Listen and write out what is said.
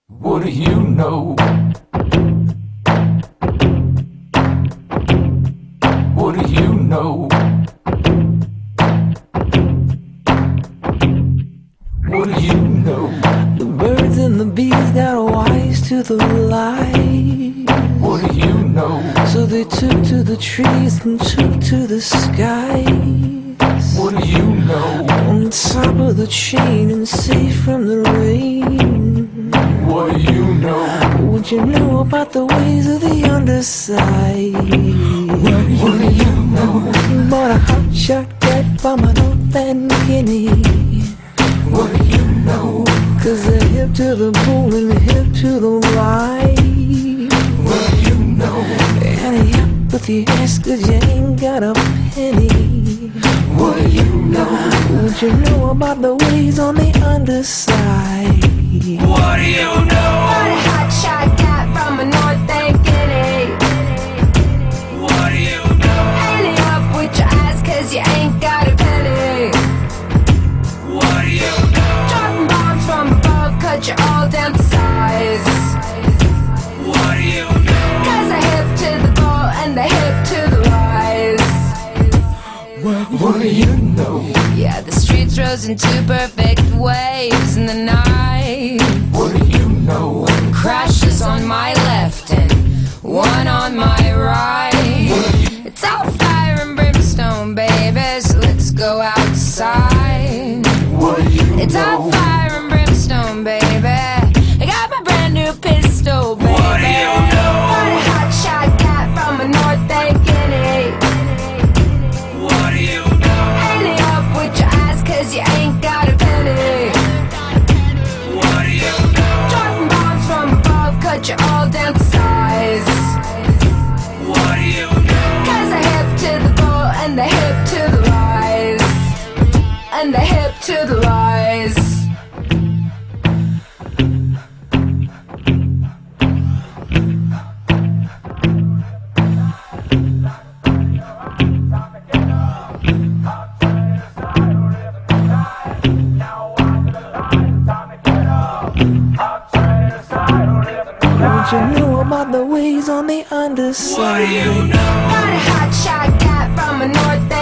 What do you know? What do you know? What do you know? The birds and the bees got wise to the light. What do you know? So they took to the trees and took to the skies. What do you know? On top of the chain and safe from the rain. What do you know? What you know about the ways of the underside? What do you know? Bought a hot shot cat from a North and Guinea. What do you know? Cause they're hip to the bull and hip to the ride. What do you know? And hip with the ass cause you ain't got a penny. What do you know? What you know about the ways on the underside? What do you know? What a hot shot cat from a North and Guinea. What do you know? Ante up with your eyes cause you ain't got a penny. What do you know? Dropping bombs from above, cut you all down to size. What do you know? Cause I hip to the ball and I hip to the rise. What do you know? Yeah, the streets rose in two perfect waves in the night. What do you know? Crashes on my left and one on my right. It's all fire and brimstone, baby, so let's go outside. What do you know? It's all fire and brimstone, baby. I got my brand new pistol, baby. What do you know? What a hot shot cat from a North and Guinea. What do you know? Ante up with your eyes cause you ain't got a penny. What do you know? Dropping bombs from above, cut you all down to size. What do you know? Cause I hip to the bull and I hip to the rise. And I hip to the rise. What you know about the ways on the underside? What do you know? Got a hot shot cat from a North